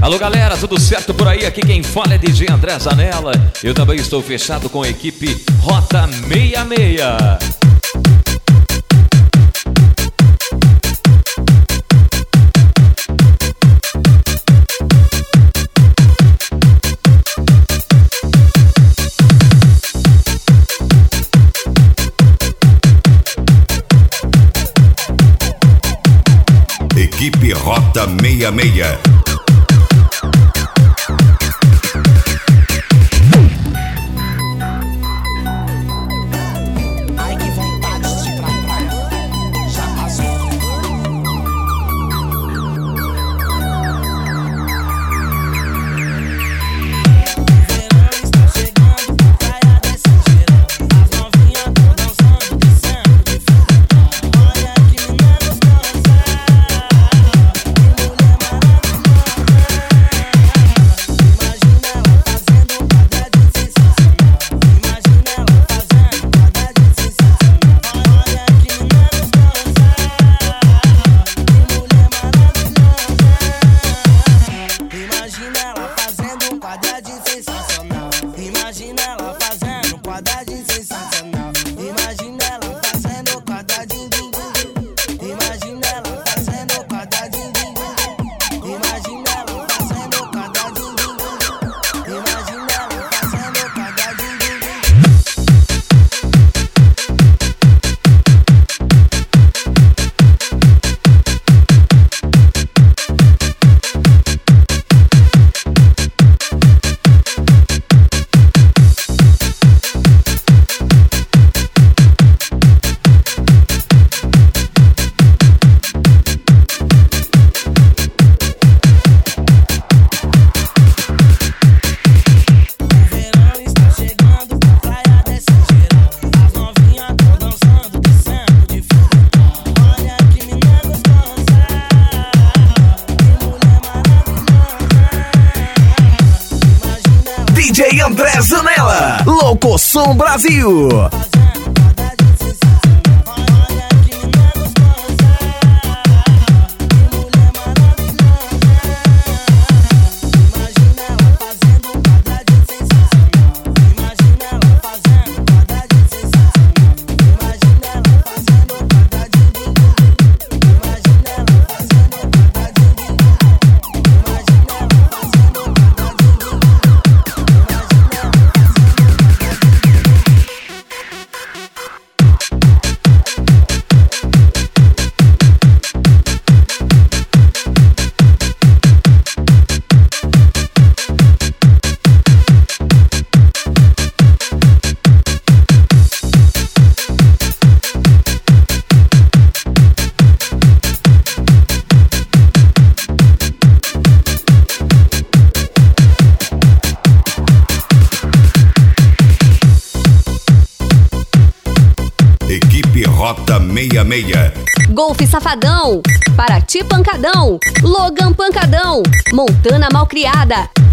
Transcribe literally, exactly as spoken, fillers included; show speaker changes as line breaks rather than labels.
Alô galera, tudo certo por aí? Aqui quem fala é D J André Zanella. Eu também estou fechado com a equipe Rota sessenta e seis.
Equipe Rota sessenta e seis. D J André Zanella, Locoção Brasil. Equipe Rota sessenta e seis.
Golfe Safadão, Paraty Pancadão, Logan Pancadão, Montana Malcriada,